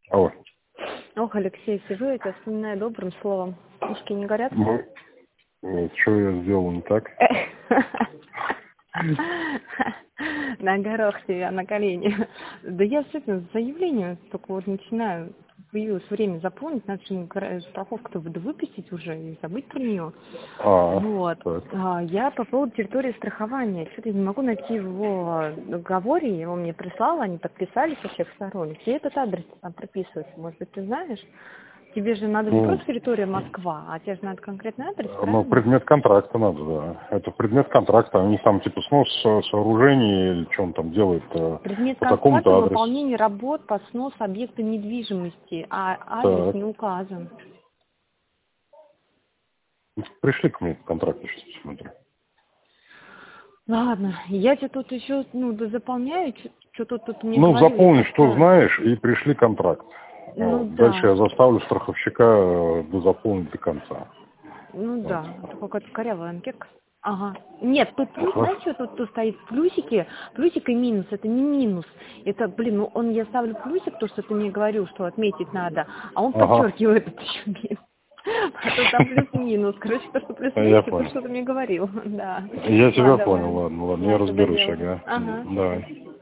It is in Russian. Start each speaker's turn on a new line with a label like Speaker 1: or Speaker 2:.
Speaker 1: Алло.
Speaker 2: Ох, Алексей, сижу, я тебя вспоминаю добрым словом. Ушки не горят?
Speaker 1: Что я сделал не так?
Speaker 2: На горох тебя, на колени. Да я с этим заявлением только вот начинаю. Появилось время заполнить, надо же страховку-то выпустить уже и забыть про нее. Вот.
Speaker 1: Так.
Speaker 2: Я по поводу территории страхования. Что-то я не могу найти в его договоре, его мне прислал, они подписались со всех сторон. Где этот адрес там прописывается? Может быть, ты знаешь? Тебе же надо не просто территория Москва, а тебе же надо конкретный адрес, правильно?
Speaker 1: Ну, предмет контракта надо, да. Это предмет контракта. Они там типа снос сооружений или что он там делает
Speaker 2: Предмет
Speaker 1: по
Speaker 2: контракта
Speaker 1: такому-то адресу.
Speaker 2: выполнение работ по сносу объекта недвижимости, а адрес
Speaker 1: Так.
Speaker 2: не указан.
Speaker 1: Пришли к мне этот контракт, я сейчас посмотрю.
Speaker 2: Ладно, я тебе тут еще заполняю, что тут мне
Speaker 1: Ну,
Speaker 2: говорили.
Speaker 1: заполни, что знаешь, и пришли контракт.
Speaker 2: Ну
Speaker 1: Дальше
Speaker 2: да.
Speaker 1: я заставлю страховщика заполнить до конца.
Speaker 2: Ну
Speaker 1: Вот.
Speaker 2: да, это какая-то корявая анкетка. Ага. Нет, тут плюс, знаешь, что тут стоит плюсики? Плюсик и минус, это не минус. Это, я ставлю плюсик, то, что ты мне говорил, что отметить надо, а он подчеркивает это еще минус. А то там плюс-минус. Короче, то, что плюс-минус, это то, что ты мне говорил. Да.
Speaker 1: Я тебя понял, ладно, я
Speaker 2: Я это
Speaker 1: разберусь,
Speaker 2: доделаю.
Speaker 1: ага.
Speaker 2: Ага.
Speaker 1: Давай.